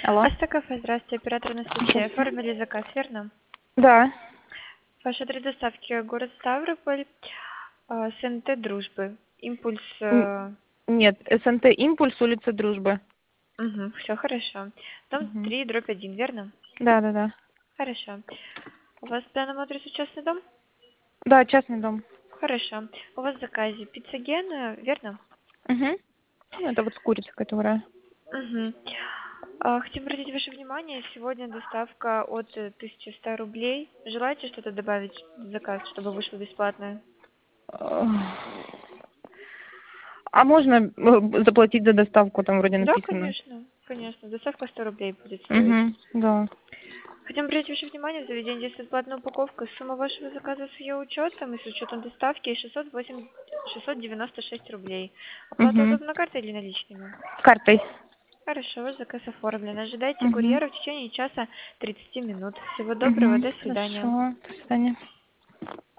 Алло. Астакафе, здравствуйте, оператор Анастасия. Здравствуйте. Оформили заказ, верно? Да. Ваш адрес доставки город Ставрополь, СНТ Дружбы. Импульс. Н- Нет, СНТ «Импульс», улица Дружбы. Все хорошо. Дом Мгм. 3, дробь 1, верно? Да, да, да. Хорошо. У вас по данному адресу частный дом? Да, частный дом. Хорошо. У вас в заказе пиццаген, верно? Угу. Ну, это вот с курицей, которая. Угу. Хотим обратить ваше внимание, сегодня доставка от 1100 рублей. Желаете что-то добавить в заказ, чтобы вышло бесплатно? А можно заплатить за доставку, там вроде Да, написано. конечно, конечно. Доставка 100 рублей будет стоить. Угу. Да. Хотим обратить ваше внимание, в заведении действует платная упаковка. Сумма вашего заказа с ее учетом и с учетом доставки 696 рублей. Оплата Угу. удобна картой или наличными? Картой. Хорошо, ваш заказ оформлен. Ожидайте Угу. курьера в течение часа 30 минут. Всего доброго, Угу. до свидания. Хорошо. До свидания.